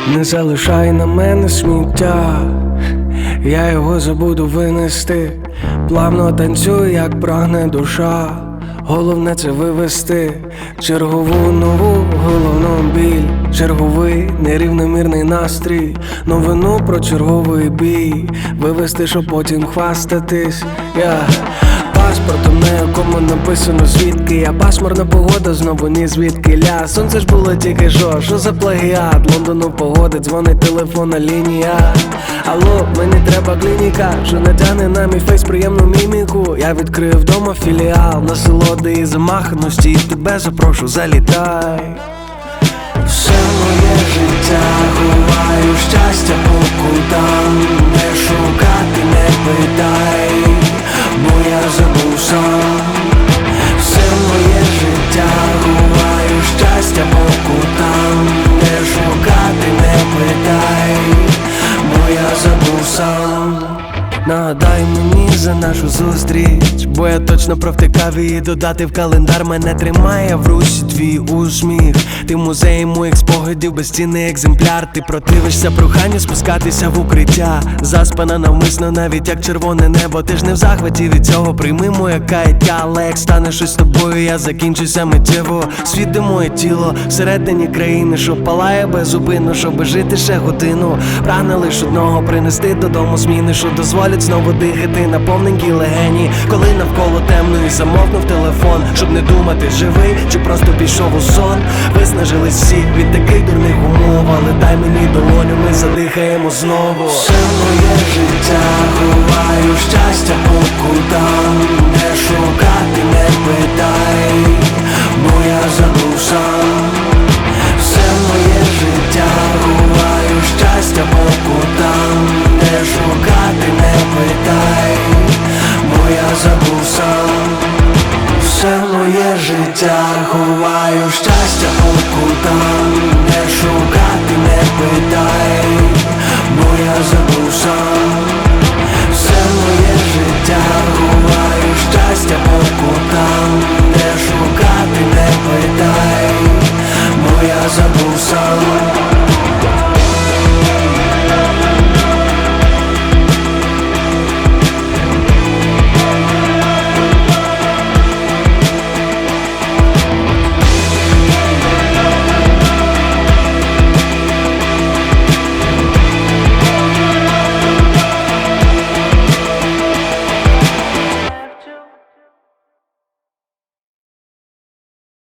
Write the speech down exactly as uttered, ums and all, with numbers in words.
Не залишай на мене сміття, я його забуду винести. Плавно танцюю, як прагне душа. Головне це вивести чергову нову головну біль, черговий нерівномірний настрій, новину про черговий бій, вивести, щоб потім хвастатись. Я паспортом, на якому написано звідки я. Пасмурна погода, знову ні звідки ля. Сонце ж було тільки що, що за плагіат? Лондону погоди, дзвонить телефонна лінія. Алло, мені треба клініка, що натягне на мій фейс приємну міміку. Я відкрию вдома філіал, насолоди і замаханості, і тебе запрошу, залітай. Все моє життя ховаю щастя по кутам, не шукати, не питай, бо я забув сам. Все моє життя ховаю щастя по кутам, не шукати, не питай, бо я забув сам. Нагадай мені за нашу зустріч, бо я точно провтикав її додати в календар. Мене тримає в руці твій усміх. Ти музей моїх спогадів, безцінний екземпляр. Ти противишся проханню спускатися в укриття. Заспана навмисно, навіть як червоне небо. Ти ж не в захваті від цього, прийми моє каяття. Але як стане щось з тобою, я закінчуся миттєво. Світ де моє тіло, всередині країни, що палає беззупинно, щоби жити ще годину. Прагне лиш одного, принести додому зміни, що дозволять знову дихати на повненькій легені. Коли навколо темно і замовкнув телефон, щоб не думати, живий чи просто пішов у сон. Виснажились всі від таких дурних умов, але дай мені долоню, ми задихаємо знову. Все моє життя ховаю щастя по кутам, не шукати, не питай, бо я забув сам. Все моє життя ховаю щастя по кутам, не шукати, не питай, бо я забув сам. Все моє життя ховаю щастя по кутам, не шукати, не питай, бо я забув сам. Все моє життя ховаю щастя по кутам, не шукати, не питай, бо я забув сам.